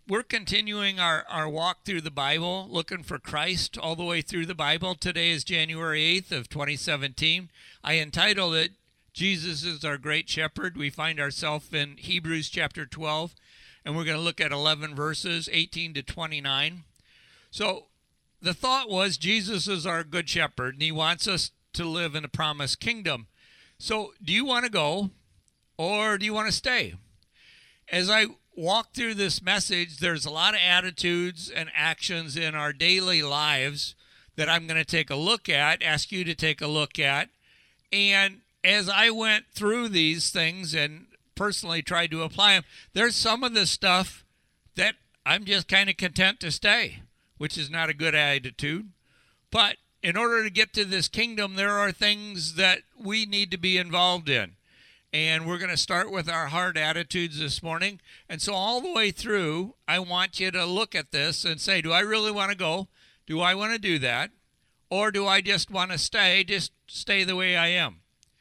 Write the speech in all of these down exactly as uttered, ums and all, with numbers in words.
we're continuing our, our walk through the Bible, looking for Christ all the way through the Bible. Today is January eighth of twenty seventeen. I entitled it, Jesus is Our Great Shepherd. We find ourselves in Hebrews chapter twelve, and we're going to look at eleven verses, eighteen to twenty-nine. So the thought was Jesus is our good shepherd, and he wants us to live in a promised kingdom. So do you want to go, or do you want to stay? As I walk through this message, there's a lot of attitudes and actions in our daily lives that I'm going to take a look at, ask you to take a look at. And as I went through these things and personally tried to apply them, there's some of the stuff that I'm just kind of content to stay, which is not a good attitude. But in order to get to this kingdom, there are things that we need to be involved in. And we're going to start with our hard attitudes this morning. And so all the way through, I want you to look at this and say, do I really want to go? Do I want to do that? Or do I just want to stay, just stay the way I am?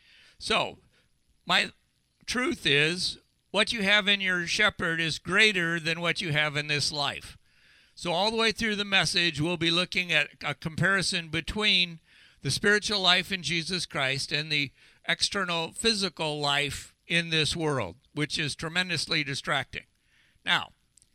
So my truth is, what you have in your shepherd is greater than what you have in this life. So all the way through the message, we'll be looking at a comparison between the spiritual life in Jesus Christ and the external physical life in this world, which is tremendously distracting. Now,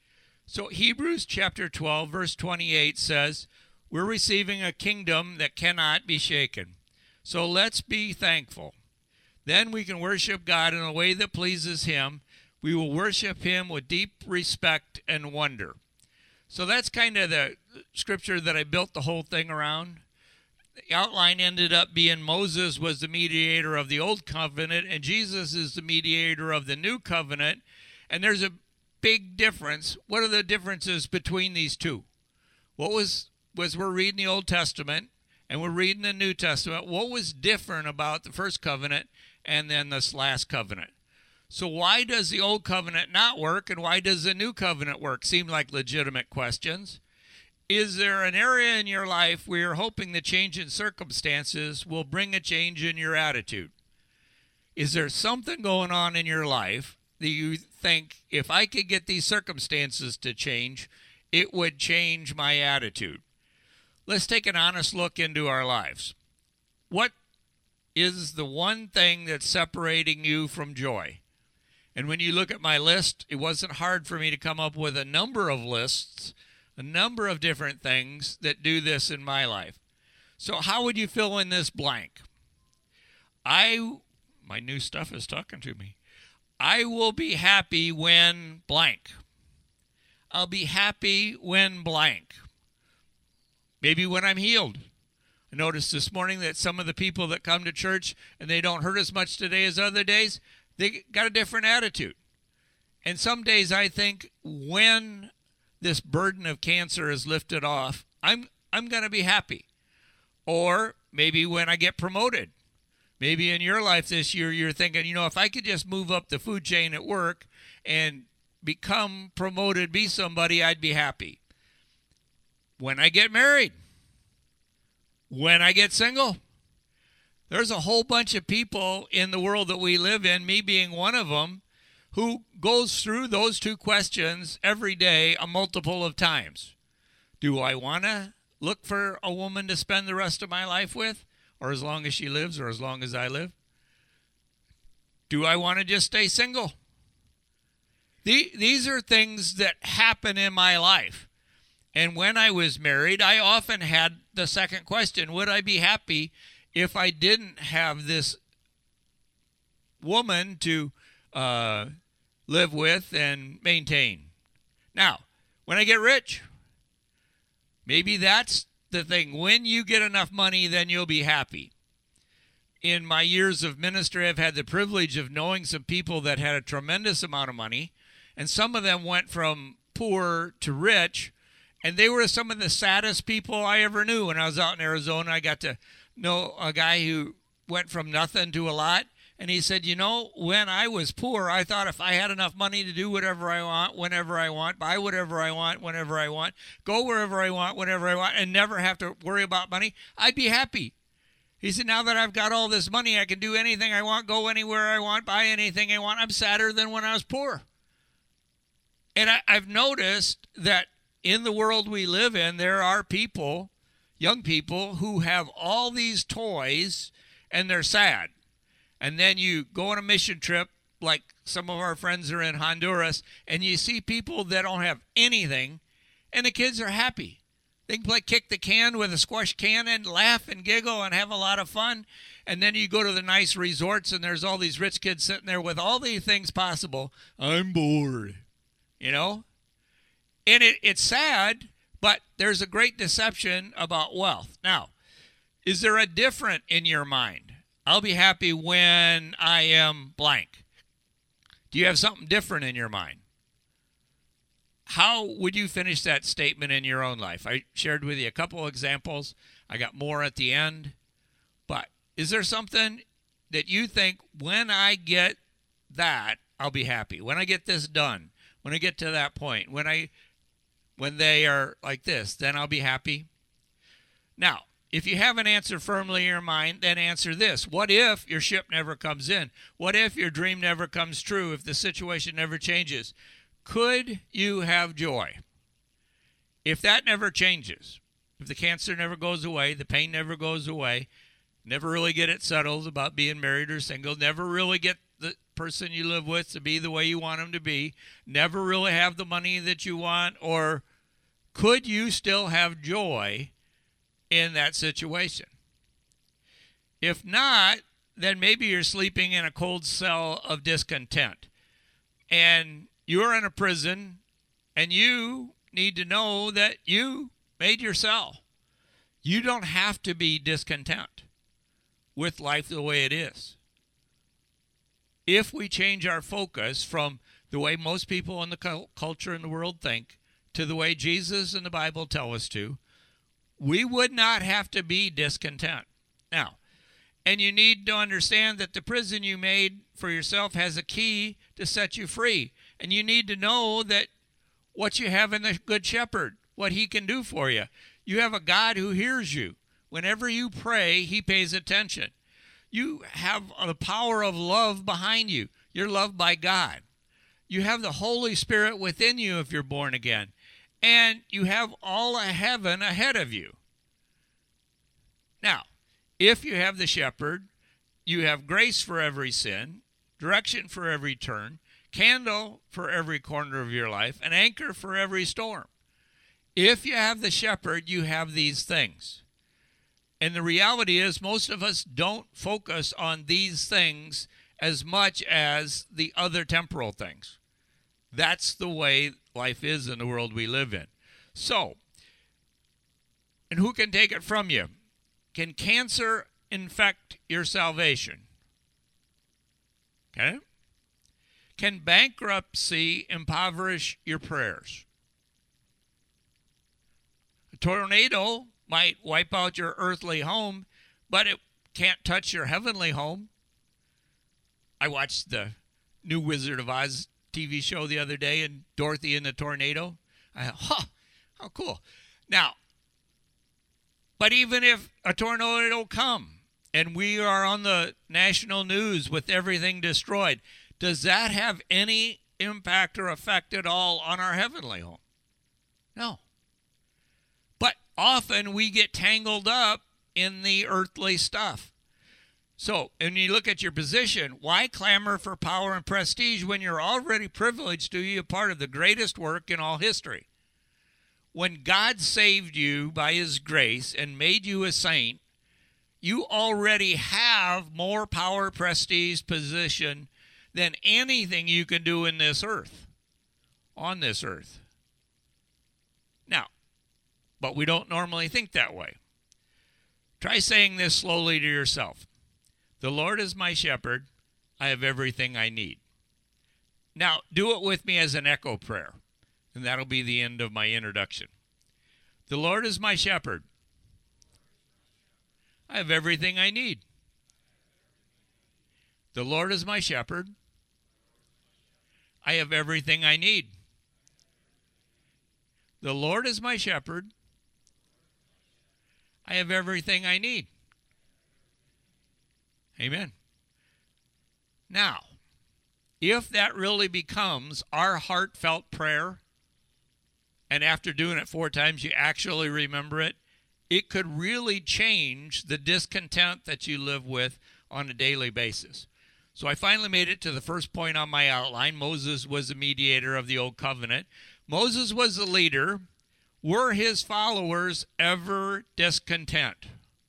so Hebrews chapter twelve, verse twenty-eight says, we're receiving a kingdom that cannot be shaken. So let's be thankful. Then we can worship God in a way that pleases him. We will worship him with deep respect and wonder. So that's kind of the scripture that I built the whole thing around. The outline ended up being Moses was the mediator of the old covenant and Jesus is the mediator of the new covenant. And there's a big difference. What are the differences between these two? What was, was we're reading the Old Testament and we're reading the New Testament. What was different about the first covenant and then this last covenant? So why does the old covenant not work and why does the new covenant work? Seem like legitimate questions. Is there an area in your life where you're hoping the change in circumstances will bring a change in your attitude? Is there something going on in your life that you think, if I could get these circumstances to change, it would change my attitude? Let's take an honest look into our lives. What is the one thing that's separating you from joy? And when you look at my list, it wasn't hard for me to come up with a number of lists, a number of different things that do this in my life. So how would you fill in this blank? I, my new stuff is talking to me. I will be happy when blank. I'll be happy when blank. Maybe when I'm healed. I noticed this morning that some of the people that come to church and they don't hurt as much today as other days, they got a different attitude. And some days I think when this burden of cancer is lifted off, I'm I'm going to be happy. Or maybe when I get promoted. Maybe in your life this year you're thinking, you know, if I could just move up the food chain at work and become promoted, be somebody, I'd be happy. When I get married. When I get single. There's a whole bunch of people in the world that we live in, me being one of them, who goes through those two questions every day a multiple of times. Do I want to look for a woman to spend the rest of my life with, or as long as she lives, or as long as I live? Do I want to just stay single? The, these are things that happen in my life. And when I was married, I often had the second question, would I be happy if I didn't have this woman to uh, live with and maintain? Now, when I get rich, maybe that's the thing. When you get enough money, then you'll be happy. In my years of ministry, I've had the privilege of knowing some people that had a tremendous amount of money, and some of them went from poor to rich, and they were some of the saddest people I ever knew. When I was out in Arizona, I got to know a guy who went from nothing to a lot. And he said, you know, when I was poor, I thought if I had enough money to do whatever I want, whenever I want, buy whatever I want, whenever I want, go wherever I want, whenever I want, and never have to worry about money, I'd be happy. He said, now that I've got all this money, I can do anything I want, go anywhere I want, buy anything I want. I'm sadder than when I was poor. And I, I've noticed that in the world we live in, there are people, young people, who have all these toys and they're sad. And then you go on a mission trip, like some of our friends are in Honduras, and you see people that don't have anything, and the kids are happy. They can play kick the can with a squash can and laugh and giggle and have a lot of fun. And then you go to the nice resorts, and there's all these rich kids sitting there with all these things possible. I'm bored, you know? And it, it's sad, but there's a great deception about wealth. Now, is there a different in your mind? I'll be happy when I am blank. Do you have something different in your mind? How would you finish that statement in your own life? I shared with you a couple of examples. I got more at the end. But is there something that you think, when I get that, I'll be happy? When I get this done, when I get to that point, when I, when they are like this, then I'll be happy? Now, if you have an answer firmly in your mind, then answer this. What if your ship never comes in? What if your dream never comes true? If the situation never changes? Could you have joy? If that never changes, if the cancer never goes away, the pain never goes away, never really get it settled about being married or single, never really get the person you live with to be the way you want them to be, never really have the money that you want, or could you still have joy in that situation? If not, then maybe you're sleeping in a cold cell of discontent. And you're in a prison, and you need to know that you made your cell. You don't have to be discontent with life the way it is. If we change our focus from the way most people in the culture in the world think to the way Jesus and the Bible tell us to, we would not have to be discontent. Now, and you need to understand that the prison you made for yourself has a key to set you free. And you need to know that what you have in the Good Shepherd, what he can do for you. You have a God who hears you. Whenever you pray, he pays attention. You have the power of love behind you. You're loved by God. You have the Holy Spirit within you if you're born again. And you have all of heaven ahead of you. Now, if you have the shepherd, you have grace for every sin, direction for every turn, candle for every corner of your life, an anchor for every storm. If you have the shepherd, you have these things. And the reality is, most of us don't focus on these things as much as the other temporal things. That's the way life is in the world we live in. So, and who can take it from you? Can cancer infect your salvation? Okay? Can bankruptcy impoverish your prayers? A tornado might wipe out your earthly home, but it can't touch your heavenly home. I watched the new Wizard of Oz T V show the other day, and Dorothy in the tornado. I thought, huh, how cool. Now, but even if a tornado come and we are on the national news with everything destroyed, does that have any impact or effect at all on our heavenly home? No. But often we get tangled up in the earthly stuff. So, and you look at your position, why clamor for power and prestige when you're already privileged to be a part of the greatest work in all history? When God saved you by his grace and made you a saint, you already have more power, prestige, position than anything you can do in this earth, on this earth. Now, but we don't normally think that way. Try saying this slowly to yourself. The Lord is my shepherd. I have everything I need. Now, do it with me as an echo prayer, and that'll be the end of my introduction. The Lord is my shepherd. I have everything I need. The Lord is my shepherd. I have everything I need. The Lord is my shepherd. I have everything I need. Amen. Now, if that really becomes our heartfelt prayer, and after doing it four times you actually remember it, it could really change the discontent that you live with on a daily basis. So I finally made it to the first point on my outline. Moses was the mediator of the Old Covenant. Moses was the leader. Were his followers ever discontent?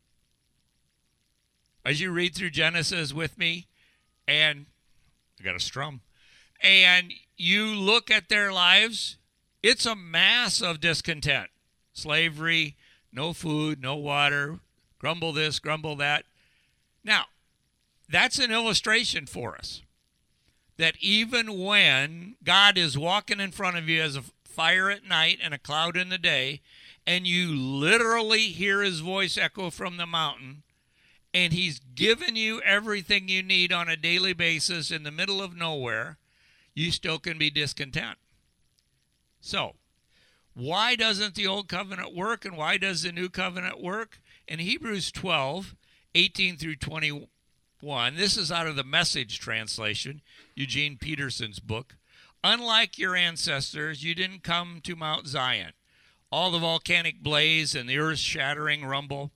As you read through Genesis with me, and I got a strum, and you look at their lives, it's a mass of discontent. Slavery, no food, no water, grumble this, grumble that. Now, that's an illustration for us that even when God is walking in front of you as a fire at night and a cloud in the day, and you literally hear his voice echo from the mountain, and he's given you everything you need on a daily basis in the middle of nowhere, you still can be discontent. So, why doesn't the Old Covenant work, and why does the New Covenant work? In Hebrews twelve, eighteen through twenty-one, this is out of the Message translation, Eugene Peterson's book. Unlike your ancestors, you didn't come to Mount Zion, all the volcanic blaze and the earth-shattering rumble,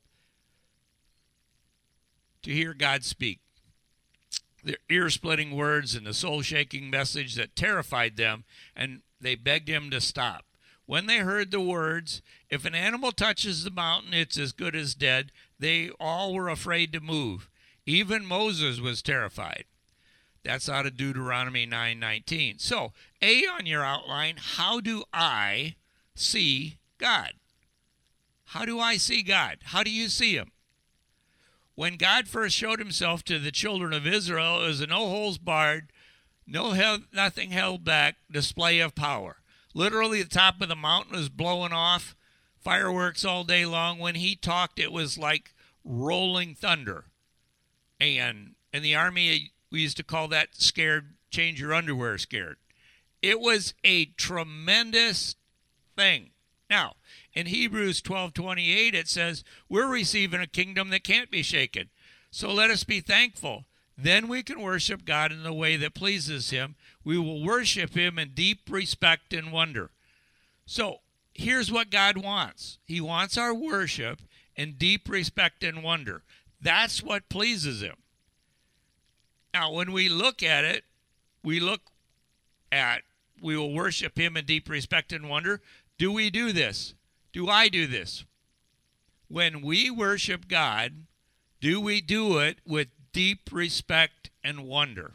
to hear God speak. The ear-splitting words and the soul-shaking message that terrified them, and they begged him to stop. When they heard the words, if an animal touches the mountain, it's as good as dead, they all were afraid to move. Even Moses was terrified. That's out of Deuteronomy nine nineteen. So, A on your outline, how do I see God? How do I see God? How do you see him? When God first showed himself to the children of Israel, it was a no-holds-barred, no held, nothing held back display of power. Literally, the top of the mountain was blowing off, fireworks all day long. When he talked, it was like rolling thunder. And in the army, we used to call that scared, change your underwear scared. It was a tremendous thing. Now, in Hebrews twelve twenty-eight, it says, we're receiving a kingdom that can't be shaken. So let us be thankful. Then we can worship God in the way that pleases him. We will worship him in deep respect and wonder. So here's what God wants. He wants our worship in deep respect and wonder. That's what pleases him. Now, when we look at it, we look at, we will worship him in deep respect and wonder. Do we do this? Do I do this? When we worship God, do we do it with deep respect and wonder?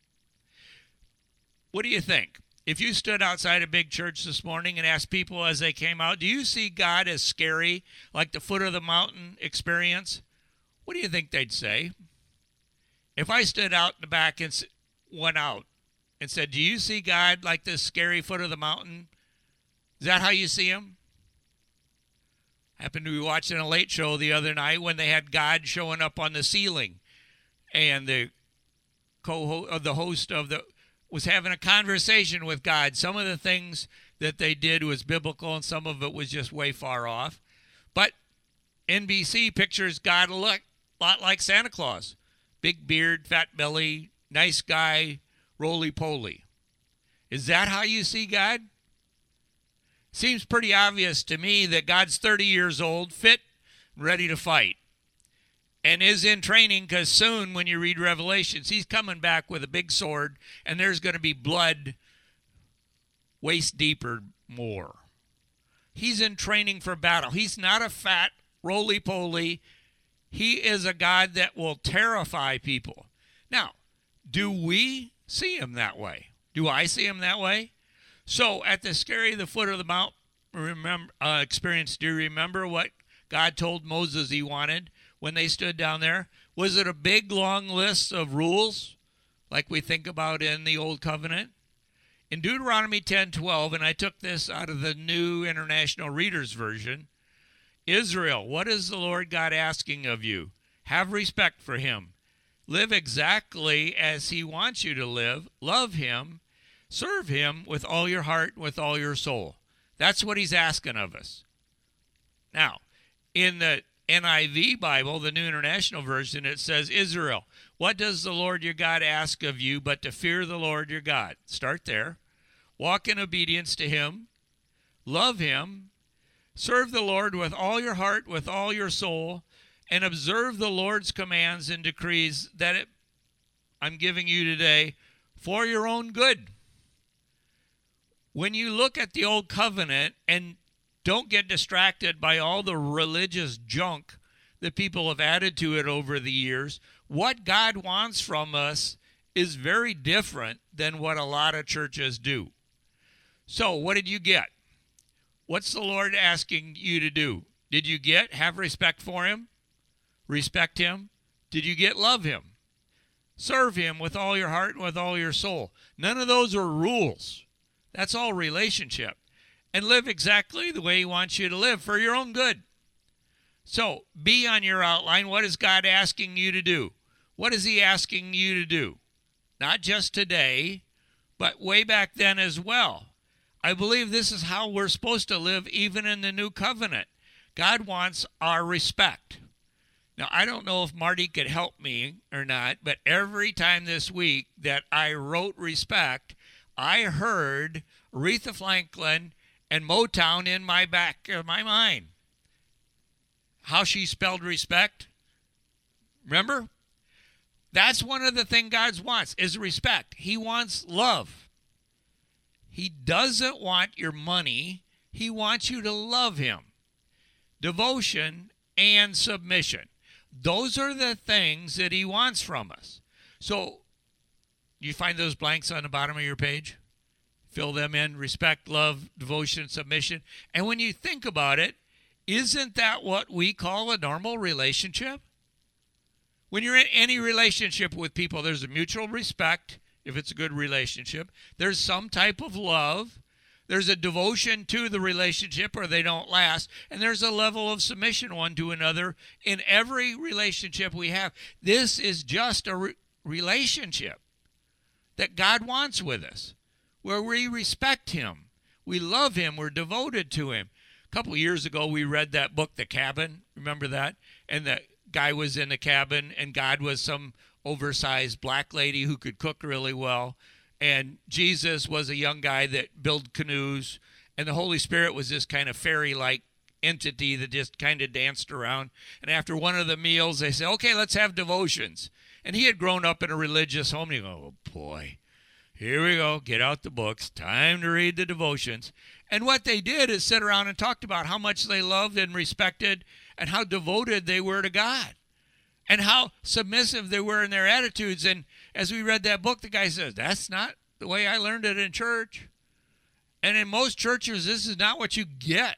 What do you think? If you stood outside a big church this morning and asked people as they came out, do you see God as scary, like the foot of the mountain experience? What do you think they'd say? If I stood out in the back and went out and said, do you see God like this scary foot of the mountain? Is that how you see him? Happened to be watching a late show the other night when they had God showing up on the ceiling, and the co of the host of the was having a conversation with God. Some of the things that they did was biblical, and some of it was just way far off. But N B C pictures God a lot like Santa Claus. Big beard, fat belly, nice guy, roly-poly. Is that how you see God? Seems pretty obvious to me that God's thirty years old, fit, ready to fight, and is in training, because soon when you read Revelations, he's coming back with a big sword, and there's going to be blood waist deep or more. He's in training for battle. He's not a fat roly-poly. He is a God that will terrify people. Now, do we see him that way? Do I see him that way? So at the scary the foot of the mount remember, uh, experience, do you remember what God told Moses he wanted when they stood down there? Was it a big, long list of rules like we think about in the Old Covenant? In Deuteronomy ten twelve, and I took this out of the New International Reader's Version, Israel, what is the Lord God asking of you? Have respect for him. Live exactly as he wants you to live. Love him. Serve him with all your heart, with all your soul. That's what he's asking of us. Now, in the N I V Bible, the New International Version, it says, Israel, what does the Lord your God ask of you but to fear the Lord your God? Start there. Walk in obedience to him. Love him. Serve the Lord with all your heart, with all your soul, and observe the Lord's commands and decrees that it, I'm giving you today for your own good. When you look at the Old Covenant, and don't get distracted by all the religious junk that people have added to it over the years, what God wants from us is very different than what a lot of churches do. So what did you get? What's the Lord asking you to do? Did you get have respect for him? Respect him? Did you get love him? Serve him with all your heart and with all your soul. None of those are rules. That's all relationship. And live exactly the way he wants you to live for your own good. So be on your outline. What is God asking you to do? What is he asking you to do? Not just today, but way back then as well. I believe this is how we're supposed to live even in the new covenant. God wants our respect. Now, I don't know if Marty could help me or not, but every time this week that I wrote respect, I heard Aretha Franklin and Motown in my back of my mind. How she spelled respect. Remember? That's one of the things God wants is respect. He wants love. He doesn't want your money. He wants you to love him. Devotion and submission. Those are the things that he wants from us. So you find those blanks on the bottom of your page? Fill them in. Respect, love, devotion, submission. And when you think about it, isn't that what we call a normal relationship? When you're in any relationship with people, there's a mutual respect, if it's a good relationship. There's some type of love. There's a devotion to the relationship or they don't last. And there's a level of submission one to another in every relationship we have. This is just a re- relationship that God wants with us, where we respect him. We love him. We're devoted to him. A couple of years ago, we read that book, The Cabin. Remember that? And the guy was in the cabin, and God was some oversized black lady who could cook really well. And Jesus was a young guy that built canoes. And the Holy Spirit was this kind of fairy-like entity that just kind of danced around. And after one of the meals, they said, okay, let's have devotions. And he had grown up in a religious home. And you go, oh, boy. Here we go. Get out the books. Time to read the devotions. And what they did is sit around and talked about how much they loved and respected and how devoted they were to God and how submissive they were in their attitudes. And as we read that book, the guy says, that's not the way I learned it in church. And in most churches, this is not what you get,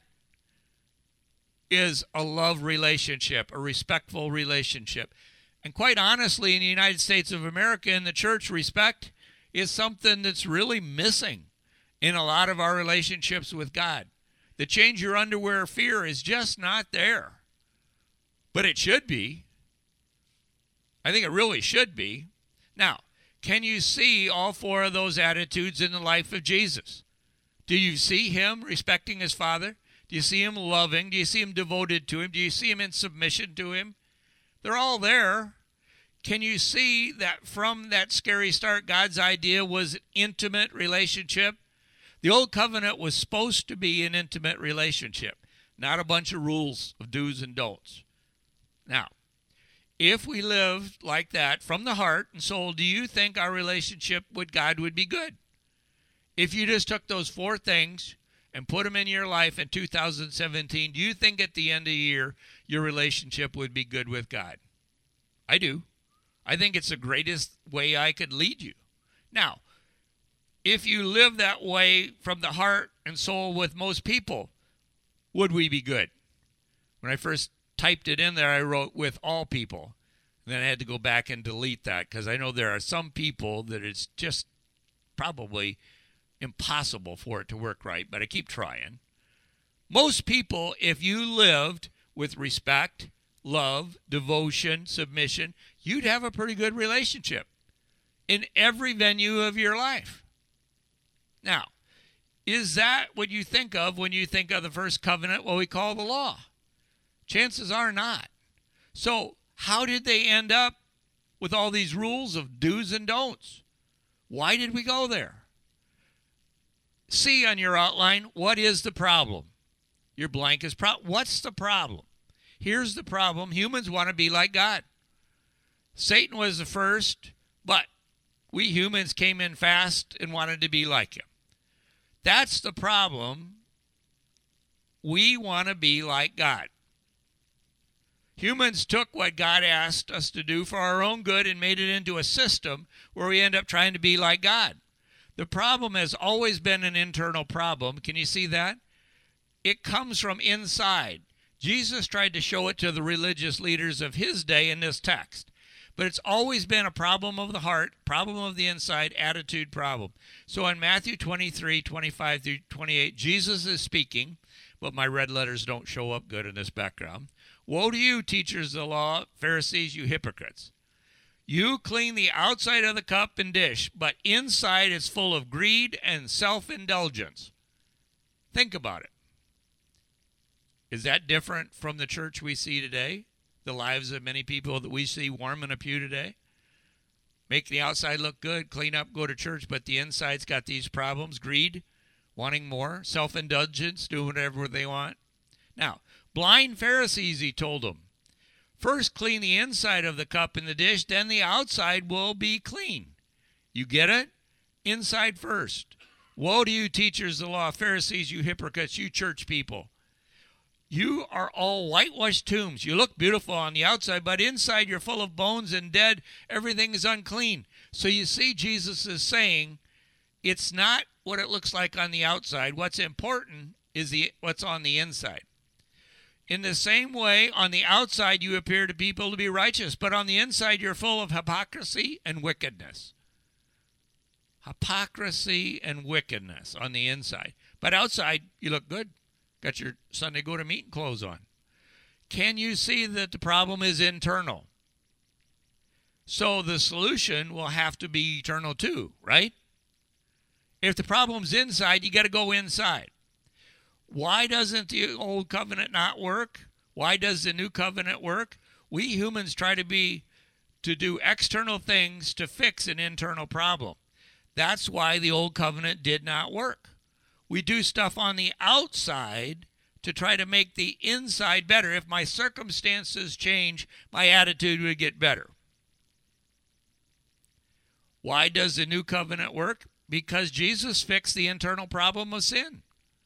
is a love relationship, a respectful relationship. And quite honestly, in the United States of America, in the church, respect is something that's really missing in a lot of our relationships with God. The change your underwear fear is just not there. But it should be. I think it really should be. Now, can you see all four of those attitudes in the life of Jesus? Do you see him respecting his Father? Do you see him loving? Do you see him devoted to him? Do you see him in submission to him? They're all there. Can you see that from that scary start, God's idea was an intimate relationship? The Old Covenant was supposed to be an intimate relationship, not a bunch of rules of do's and don'ts. Now, if we lived like that from the heart and soul, do you think our relationship with God would be good? If you just took those four things and put them in your life in two thousand seventeen, do you think at the end of the year your relationship would be good with God? I do. I think it's the greatest way I could lead you. Now, if you live that way from the heart and soul with most people, would we be good? When I first typed it in there, I wrote with all people. And then I had to go back and delete that because I know there are some people that it's just probably impossible for it to work right, but I keep trying. Most people, if you lived with respect, love, devotion, submission, you'd have a pretty good relationship in every venue of your life. Now, is that what you think of when you think of the first covenant, what we call the law? Chances are not. So how did they end up with all these rules of do's and don'ts? Why did we go there? See on your outline, what is the problem? Your blank is pro- what's the problem? Here's the problem. Humans want to be like God. Satan was the first, but we humans came in fast and wanted to be like him. That's the problem. We want to be like God. Humans took what God asked us to do for our own good and made it into a system where we end up trying to be like God. The problem has always been an internal problem. Can you see that? It comes from inside. Jesus tried to show it to the religious leaders of his day in this text. But it's always been a problem of the heart, problem of the inside, attitude problem. So in Matthew twenty-three, twenty-five through twenty-eight, Jesus is speaking, but my red letters don't show up good in this background. Woe to you, teachers of the law, Pharisees, you hypocrites. You clean the outside of the cup and dish, but inside is full of greed and self-indulgence. Think about it. Is that different from the church we see today? The lives of many people that we see warm in a pew today? Make the outside look good, clean up, go to church, but the inside's got these problems, greed, wanting more, self-indulgence, doing whatever they want. Now, blind Pharisees, he told them, first clean the inside of the cup and the dish, then the outside will be clean. You get it? Inside first. Woe to you, teachers of the law, Pharisees, you hypocrites, you church people. You are all whitewashed tombs. You look beautiful on the outside, but inside you're full of bones and dead. Everything is unclean. So you see, Jesus is saying it's not what it looks like on the outside. What's important is the what's on the inside. In the same way, on the outside you appear to people to be righteous, but on the inside you're full of hypocrisy and wickedness. Hypocrisy and wickedness on the inside. But outside you look good. Got your Sunday go-to-meeting clothes on. Can you see that the problem is internal? So the solution will have to be eternal too, right? If the problem's inside, you got to go inside. Why doesn't the old covenant not work? Why does the new covenant work? We humans try to be to do external things to fix an internal problem. That's why the old covenant did not work. We do stuff on the outside to try to make the inside better. If my circumstances change, my attitude would get better. Why does the new covenant work? Because Jesus fixed the internal problem of sin.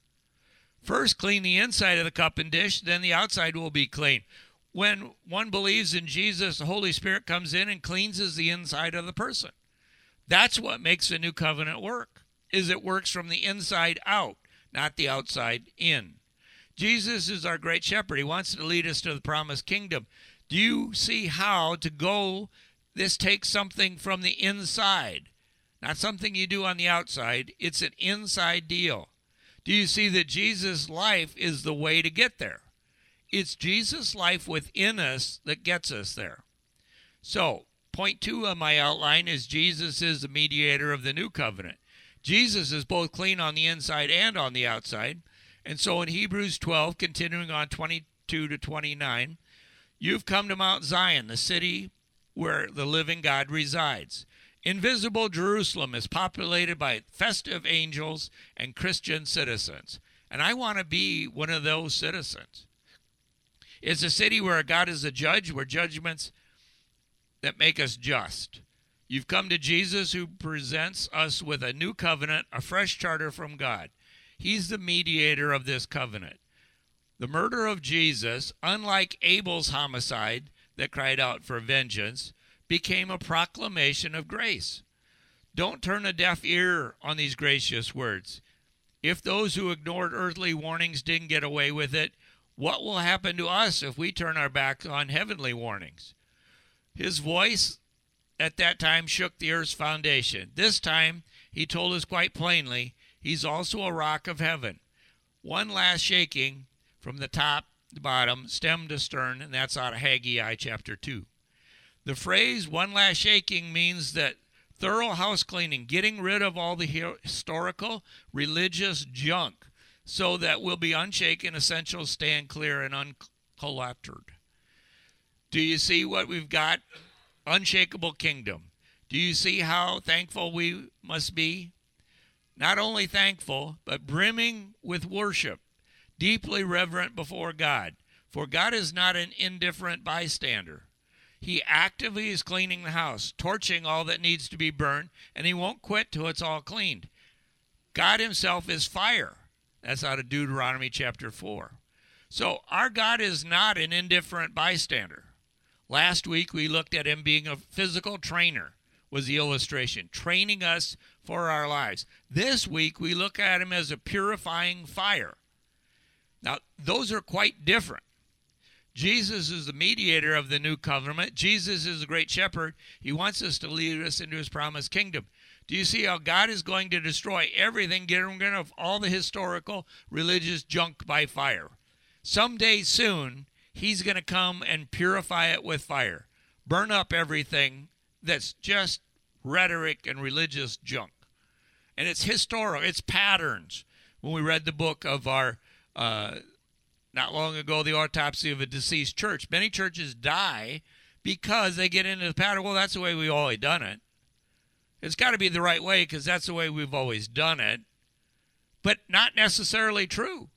First, clean the inside of the cup and dish, then the outside will be clean. When one believes in Jesus, the Holy Spirit comes in and cleanses the inside of the person. That's what makes the new covenant work. Is it works from the inside out, not the outside in. Jesus is our great shepherd. He wants to lead us to the promised kingdom. Do you see how to go? This takes something from the inside, not something you do on the outside. It's an inside deal. Do you see that Jesus' life is the way to get there? It's Jesus' life within us that gets us there. So, point two of my outline is Jesus is the mediator of the new covenant. Jesus is both clean on the inside and on the outside. And so in Hebrews twelve, continuing on twenty-two to twenty-nine, you've come to Mount Zion, the city where the living God resides. Invisible Jerusalem is populated by festive angels and Christian citizens. And I want to be one of those citizens. It's a city where God is a judge, where judgments that make us just. You've come to Jesus, who presents us with a new covenant, a fresh charter from God. He's the mediator of this covenant. The murder of Jesus, unlike Abel's homicide that cried out for vengeance, became a proclamation of grace. Don't turn a deaf ear on these gracious words. If those who ignored earthly warnings didn't get away with it, what will happen to us if we turn our backs on heavenly warnings? His voice at that time shook the earth's foundation. This time, he told us quite plainly, he's also a rock of heaven. One last shaking from the top to bottom, stem to stern, and that's out of Haggai chapter two. The phrase, one last shaking, means that thorough house cleaning, getting rid of all the historical, religious junk, so that we'll be unshaken, essentials stand clear, and cluttered. Do you see what we've got? Unshakable kingdom. Do you see how thankful we must be? Not only thankful, but brimming with worship, deeply reverent before God. For God is not an indifferent bystander. He actively is cleaning the house, torching all that needs to be burned, and he won't quit till it's all cleaned. God himself is fire. That's out of Deuteronomy chapter four. So our God is not an indifferent bystander. Last week we looked at him being a physical trainer, was the illustration, training us for our lives. This week we look at him as a purifying fire. Now, those are quite different. Jesus is the mediator of the new covenant. Jesus is the great shepherd. He wants us to lead us into his promised kingdom. Do you see how God is going to destroy everything, getting rid of all the historical religious junk by fire? Someday soon, he's going to come and purify it with fire. Burn up everything that's just rhetoric and religious junk. And it's historical. It's patterns. When we read the book of our, uh, not long ago, the autopsy of a deceased church, many churches die because they get into the pattern. Well, that's the way we've always done it. It's got to be the right way because that's the way we've always done it. But not necessarily true.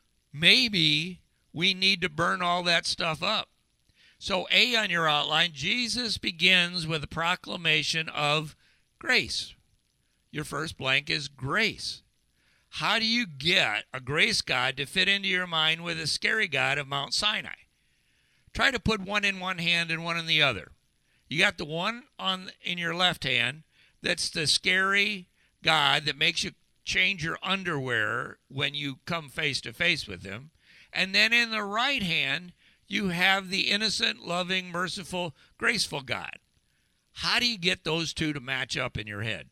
Maybe we need to burn all that stuff up. So A on your outline, Jesus begins with a proclamation of grace. Your first blank is grace. How do you get a grace God to fit into your mind with a scary God of Mount Sinai? Try to put one in one hand and one in the other. You got the one on in your left hand that's the scary God that makes you change your underwear when you come face to face with him. And then in the right hand, you have the innocent, loving, merciful, graceful God. How do you get those two to match up in your head?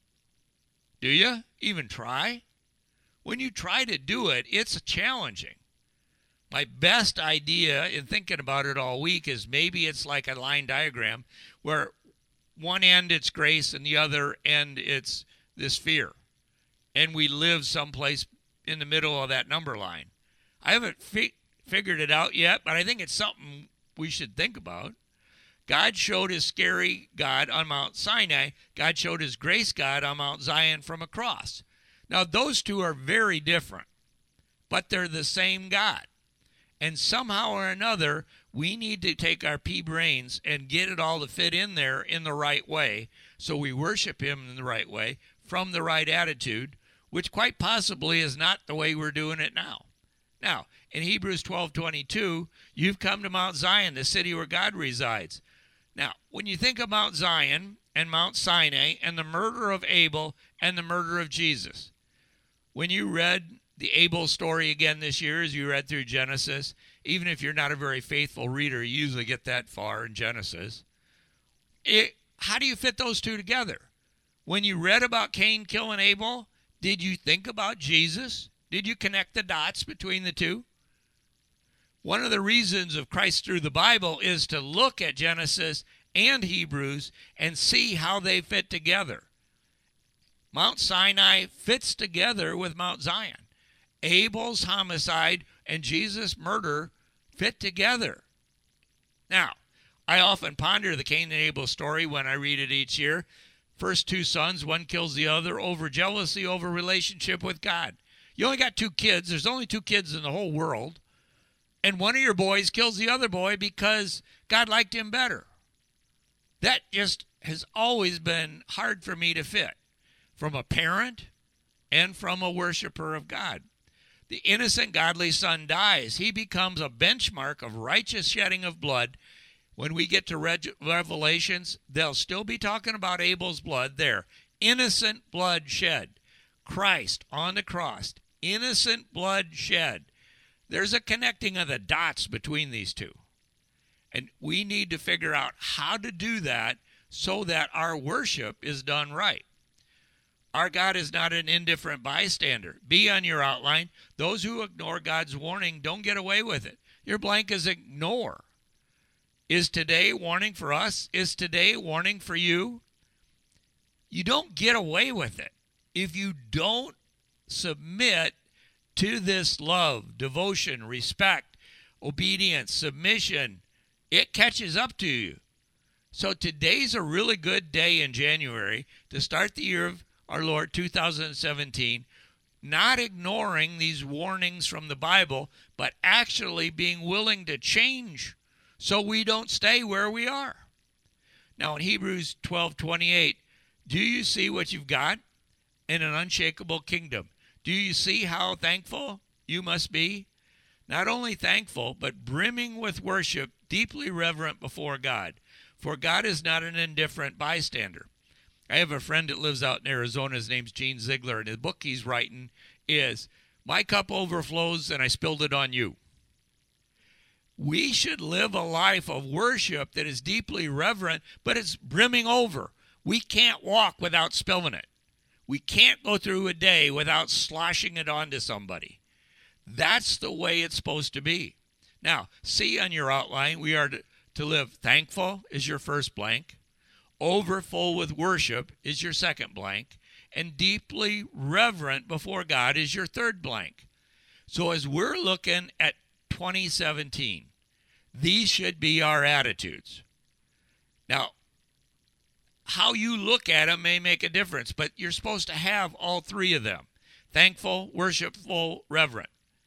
Do you even try? When you try to do it, it's challenging. My best idea in thinking about it all week is maybe it's like a line diagram where one end it's grace and the other end it's this fear. And we live someplace in the middle of that number line. I haven't fi- figured it out yet, but I think it's something we should think about. God showed his scary God on Mount Sinai. God showed his grace God on Mount Zion from a cross. Now, those two are very different, but they're the same God. And somehow or another, we need to take our pea brains and get it all to fit in there in the right way so we worship him in the right way from the right attitude, which quite possibly is not the way we're doing it now. Now, in Hebrews twelve twenty-two, you've come to Mount Zion, the city where God resides. Now, when you think of Mount Zion and Mount Sinai and the murder of Abel and the murder of Jesus, when you read the Abel story again this year, as you read through Genesis, even if you're not a very faithful reader, you usually get that far in Genesis. It, how do you fit those two together? When you read about Cain killing Abel, did you think about Jesus? Did you connect the dots between the two? One of the reasons of Christ through the Bible is to look at Genesis and Hebrews and see how they fit together. Mount Sinai fits together with Mount Zion. Abel's homicide and Jesus' murder fit together. Now, I often ponder the Cain and Abel story when I read it each year. First two sons, one kills the other over jealousy, over relationship with God. You only got two kids. There's only two kids in the whole world. And one of your boys kills the other boy because God liked him better. That just has always been hard for me to fit from a parent and from a worshiper of God. The innocent, godly son dies. He becomes a benchmark of righteous shedding of blood. When we get to Re- Revelations, they'll still be talking about Abel's blood there. Innocent blood shed. Christ on the cross. Innocent blood shed. There's a connecting of the dots between these two. And we need to figure out how to do that so that our worship is done right. Our God is not an indifferent bystander. B on your outline. Those who ignore God's warning don't get away with it. Your blank is ignore. Is today warning for us? Is today warning for you? You don't get away with it if you don't submit to this love, devotion, respect, obedience, submission, it catches up to you. So today's a really good day in January to start the year of our Lord two thousand seventeen, not ignoring these warnings from the Bible, but actually being willing to change so we don't stay where we are. Now in Hebrews twelve twenty-eight, do you see what you've got in an unshakable kingdom? Do you see how thankful you must be? Not only thankful, but brimming with worship, deeply reverent before God. For God is not an indifferent bystander. I have a friend that lives out in Arizona. His name's Gene Ziegler, and the book he's writing is My Cup Overflows and I Spilled It on You. We should live a life of worship that is deeply reverent, but it's brimming over. We can't walk without spilling it. We can't go through a day without sloshing it onto somebody. That's the way it's supposed to be. Now, see on your outline, we are to, to live thankful is your first blank, overfull with worship is your second blank, and deeply reverent before God is your third blank. So as we're looking at twenty seventeen, these should be our attitudes. Now, how you look at them may make a difference, but you're supposed to have all three of them. Thankful, worshipful, reverent.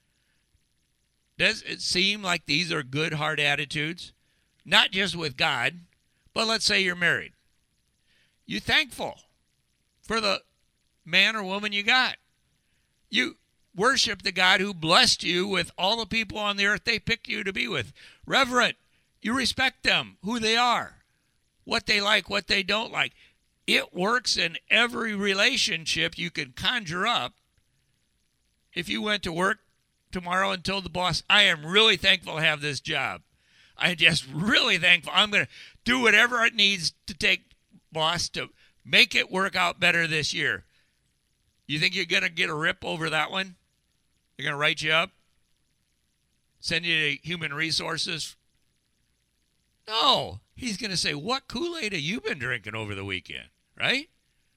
Does it seem like these are good, hard attitudes? Not just with God, but let's say you're married. You're thankful for the man or woman you got. You worship the God who blessed you with all the people on the earth they picked you to be with. Reverent, you respect them, who they are, what they like, what they don't like. It works in every relationship you can conjure up. If you went to work tomorrow and told the boss, I am really thankful to have this job. I'm just really thankful. I'm going to do whatever it needs to take, boss, to make it work out better this year. You think you're going to get a rip over that one? They're going to write you up? Send you to human resources? No. He's going to say, what Kool-Aid have you been drinking over the weekend? Right?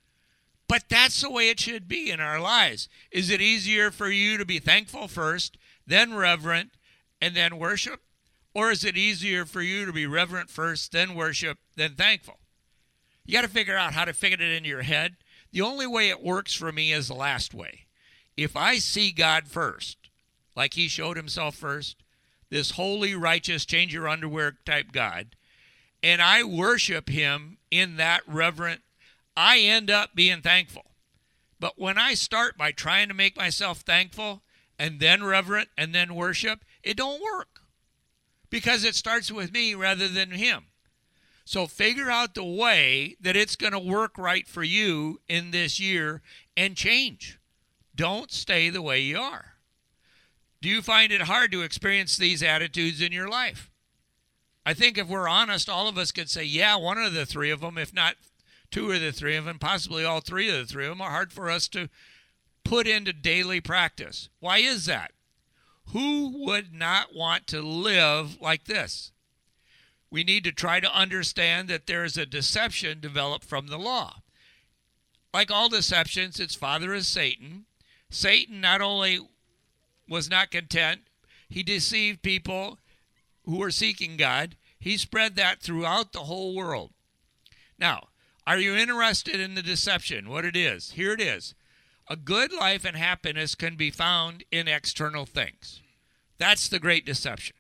But that's the way it should be in our lives. Is it easier for you to be thankful first, then reverent, and then worship? Or is it easier for you to be reverent first, then worship, then thankful? You got to figure out how to fit it into your head. The only way it works for me is the last way. If I see God first, like he showed himself first, this holy, righteous, change your underwear type God, and I worship him in that reverent, I end up being thankful. But when I start by trying to make myself thankful and then reverent and then worship, it don't work because it starts with me rather than him. So figure out the way that it's going to work right for you in this year and change. Don't stay the way you are. Do you find it hard to experience these attitudes in your life? I think if we're honest, all of us could say, yeah, one of the three of them, if not two of the three of them, possibly all three of the three of them, are hard for us to put into daily practice. Why is that? Who would not want to live like this? We need to try to understand that there is a deception developed from the law. Like all deceptions, its father is Satan. Satan not only was not content, he deceived people who were seeking God. He spread that throughout the whole world. Now, are you interested in the deception, what it is? Here it is. A good life and happiness can be found in external things. That's the great deception.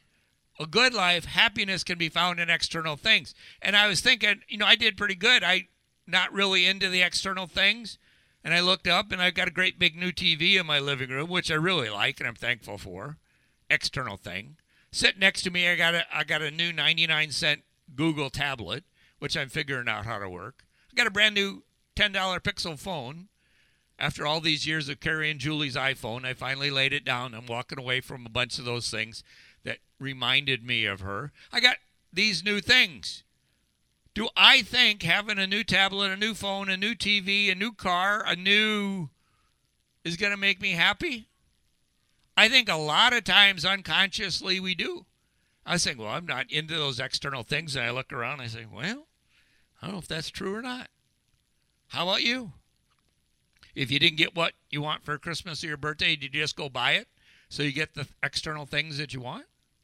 A good life, happiness can be found in external things. And I was thinking, you know, I did pretty good. I not really into the external things. And I looked up and I've got a great big new T V in my living room, which I really like and I'm thankful for. External thing. Sitting next to me, I got a I got a new ninety-nine cent Google tablet, which I'm figuring out how to work. I got a brand new ten dollar Pixel phone. After all these years of carrying Julie's iPhone, I finally laid it down. I'm walking away from a bunch of those things that reminded me of her. I got these new things. Do I think having a new tablet, a new phone, a new T V, a new car, a new is going to make me happy? I think a lot of times unconsciously we do. I think, well, I'm not into those external things. And I look around and I say, well, I don't know if that's true or not. How about you? If you didn't get what you want for Christmas or your birthday, did you just go buy it so you get the external things that you want?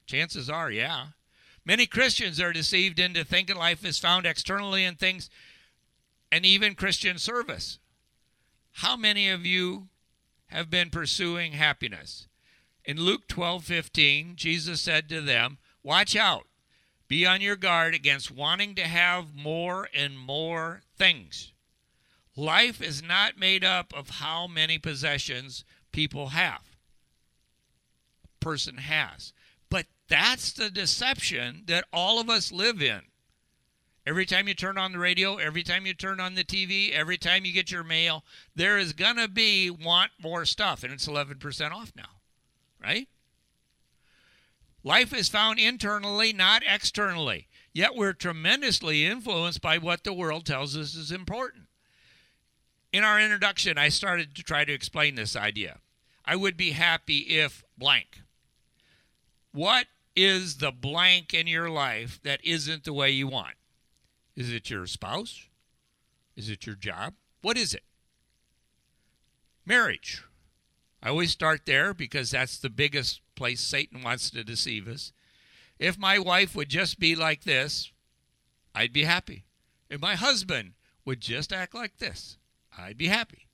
Chances are, yeah. Many Christians are deceived into thinking life is found externally in things, and even Christian service. How many of you have been pursuing happiness? In Luke twelve fifteen, Jesus said to them, watch out. Be on your guard against wanting to have more and more things. Life is not made up of how many possessions people have. A person has. But that's the deception that all of us live in. Every time you turn on the radio, every time you turn on the T V, every time you get your mail, there is going to be want more stuff, and it's eleven percent off now, right? Life is found internally, not externally. Yet we're tremendously influenced by what the world tells us is important. In our introduction, I started to try to explain this idea. I would be happy if blank. What is the blank in your life that isn't the way you want? Is it your spouse? Is it your job? What is it? Marriage. I always start there because that's the biggest place Satan wants to deceive us. If my wife would just be like this, I'd be happy. If my husband would just act like this, I'd be happy.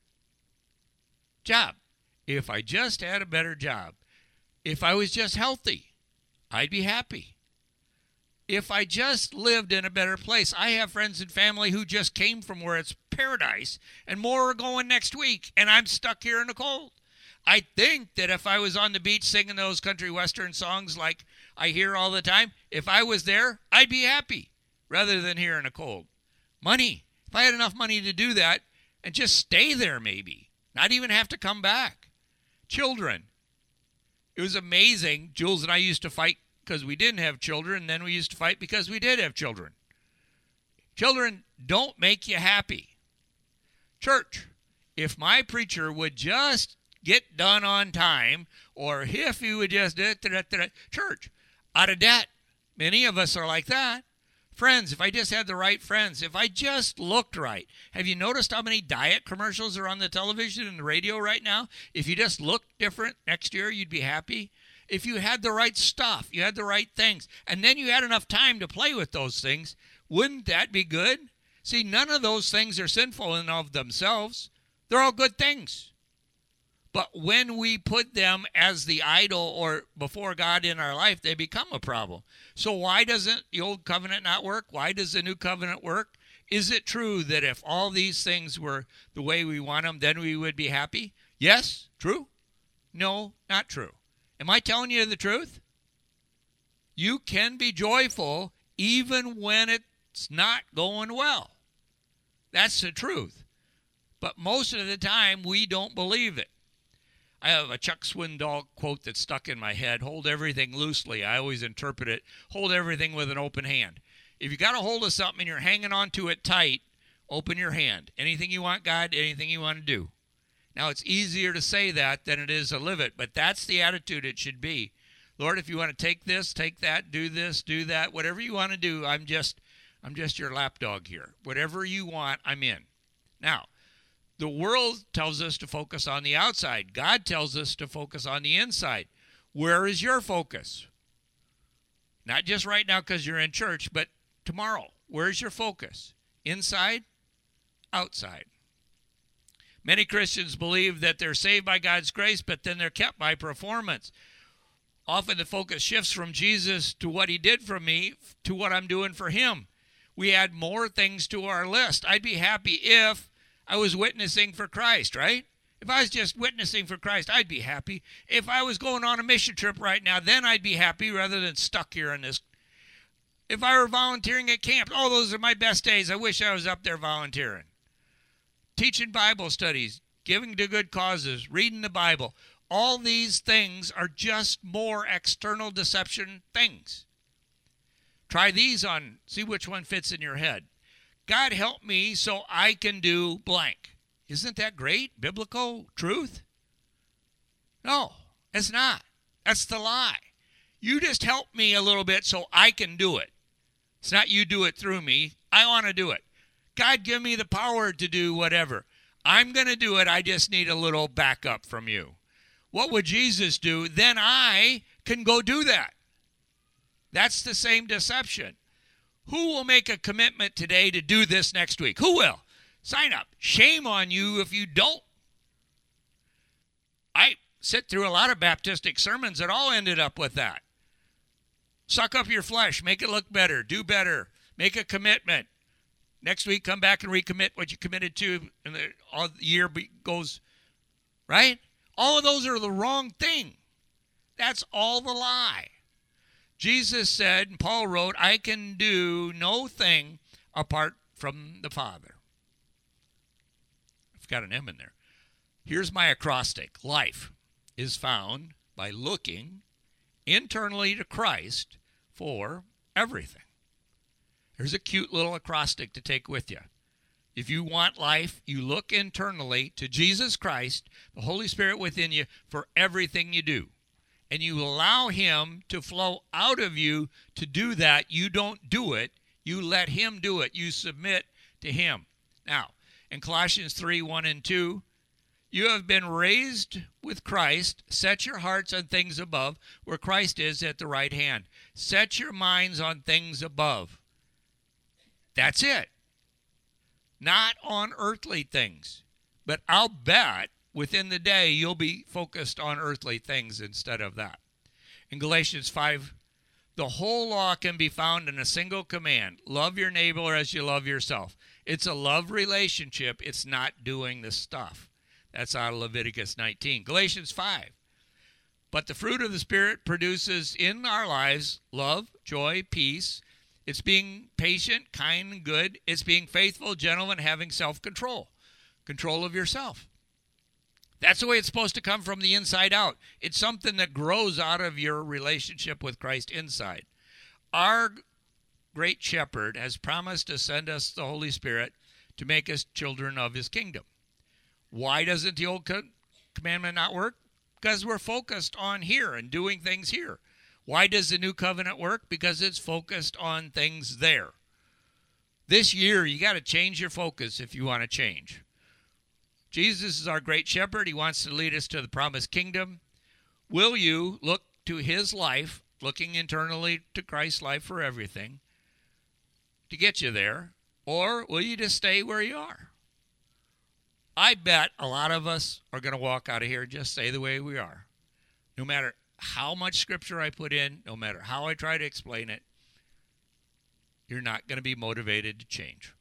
Job. If I just had a better job. If I was just healthy, I'd be happy. If I just lived in a better place. I have friends and family who just came from where it's paradise, and more are going next week, and I'm stuck here in the cold. I think that if I was on the beach singing those country western songs like I hear all the time, if I was there, I'd be happy rather than here in the cold. Money. If I had enough money to do that and just stay there maybe, not even have to come back. Children. It was amazing. Jules and I used to fight because we didn't have children, and then we used to fight because we did have children. Children don't make you happy. Church. If my preacher would just get done on time, or if he would just, da, da, da, da, church, out of debt. Many of us are like that. Friends, if I just had the right friends, if I just looked right. Have you noticed how many diet commercials are on the television and the radio right now? If you just looked different next year, you'd be happy. If you had the right stuff, you had the right things, and then you had enough time to play with those things, wouldn't that be good? See, none of those things are sinful in of themselves. They're all good things. But when we put them as the idol or before God in our life, they become a problem. So why doesn't the old covenant not work? Why does the new covenant work? Is it true that if all these things were the way we want them, then we would be happy? Yes, true. No, not true. Am I telling you the truth? You can be joyful even when it's not going well. That's the truth. But most of the time, we don't believe it. I have a Chuck Swindoll quote that's stuck in my head. Hold everything loosely. I always interpret it. Hold everything with an open hand. If you got a hold of something and you're hanging on to it tight, open your hand. Anything you want, God, anything you want to do. Now, it's easier to say that than it is to live it, but that's the attitude it should be. Lord, if you want to take this, take that, do this, do that, whatever you want to do, I'm just, I'm just your lapdog here. Whatever you want, I'm in. Now, the world tells us to focus on the outside. God tells us to focus on the inside. Where is your focus? Not just right now because you're in church, but tomorrow. Where's your focus? Inside? Outside? Many Christians believe that they're saved by God's grace, but then they're kept by performance. Often the focus shifts from Jesus to what he did for me to what I'm doing for him. We add more things to our list. I'd be happy if I was witnessing for Christ, right? If I was just witnessing for Christ, I'd be happy. If I was going on a mission trip right now, then I'd be happy rather than stuck here in this. If I were volunteering at camp, oh, those are my best days. I wish I was up there volunteering. Teaching Bible studies, giving to good causes, reading the Bible. All these things are just more external deception things. Try these on, see which one fits in your head. God help me so I can do blank. Isn't that great? Biblical truth? No, it's not. That's the lie. You just help me a little bit so I can do it. It's not you do it through me. I want to do it. God, give me the power to do whatever. I'm going to do it. I just need a little backup from you. What would Jesus do? Then I can go do that. That's the same deception. Who will make a commitment today to do this next week? Who will? Sign up. Shame on you if you don't. I sit through a lot of Baptistic sermons that all ended up with that. Suck up your flesh. Make it look better. Do better. Make a commitment. Next week, come back and recommit what you committed to, and the, all the year goes, right? All of those are the wrong thing. That's all the lie. Jesus said, and Paul wrote, I can do no thing apart from the Father. I've got an M in there. Here's my acrostic. Life is found by looking internally to Christ for everything. There's a cute little acrostic to take with you. If you want life, you look internally to Jesus Christ, the Holy Spirit within you, for everything you do. And you allow him to flow out of you to do that. You don't do it. You let him do it. You submit to him. Now, in Colossians three, one and two, you have been raised with Christ. Set your hearts on things above, where Christ is at the right hand. Set your minds on things above. That's it. Not on earthly things. But I'll bet within the day, you'll be focused on earthly things instead of that. In Galatians five, the whole law can be found in a single command. Love your neighbor as you love yourself. It's a love relationship. It's not doing the stuff. That's out of Leviticus nineteen. Galatians five. But the fruit of the Spirit produces in our lives love, joy, peace. It's being patient, kind, and good. It's being faithful, gentle, and having self-control. Control of yourself. That's the way it's supposed to come from the inside out. It's something that grows out of your relationship with Christ inside. Our great shepherd has promised to send us the Holy Spirit to make us children of his kingdom. Why doesn't the old commandment not work? Because we're focused on here and doing things here. Why does the new covenant work? Because it's focused on things there. This year, you got to change your focus if you want to change. Jesus is our great shepherd. He wants to lead us to the promised kingdom. Will you look to his life, looking internally to Christ's life for everything, to get you there? Or will you just stay where you are? I bet a lot of us are going to walk out of here and just stay the way we are. No matter how much scripture I put in, no matter how I try to explain it, you're not going to be motivated to change.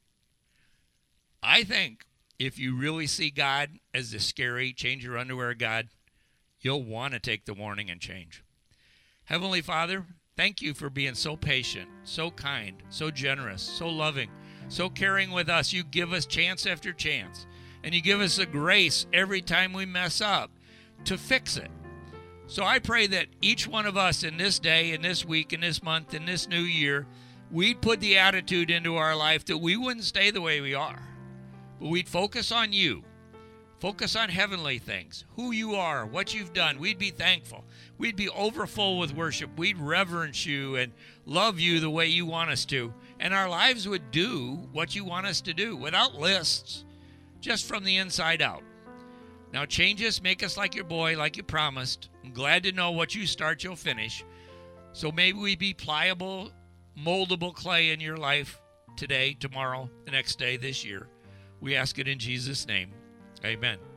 I think if you really see God as the scary, change your underwear God, you'll want to take the warning and change. Heavenly Father, thank you for being so patient, so kind, so generous, so loving, so caring with us. You give us chance after chance, and you give us the grace every time we mess up to fix it. So I pray that each one of us in this day, in this week, in this month, in this new year, we'd put the attitude into our life that we wouldn't stay the way we are. But we'd focus on you, focus on heavenly things, who you are, what you've done. We'd be thankful. We'd be overfull with worship. We'd reverence you and love you the way you want us to. And our lives would do what you want us to do without lists, just from the inside out. Now change us, make us like your boy, like you promised. I'm glad to know what you start, you'll finish. So maybe we be pliable, moldable clay in your life today, tomorrow, the next day, this year. We ask it in Jesus' name. Amen.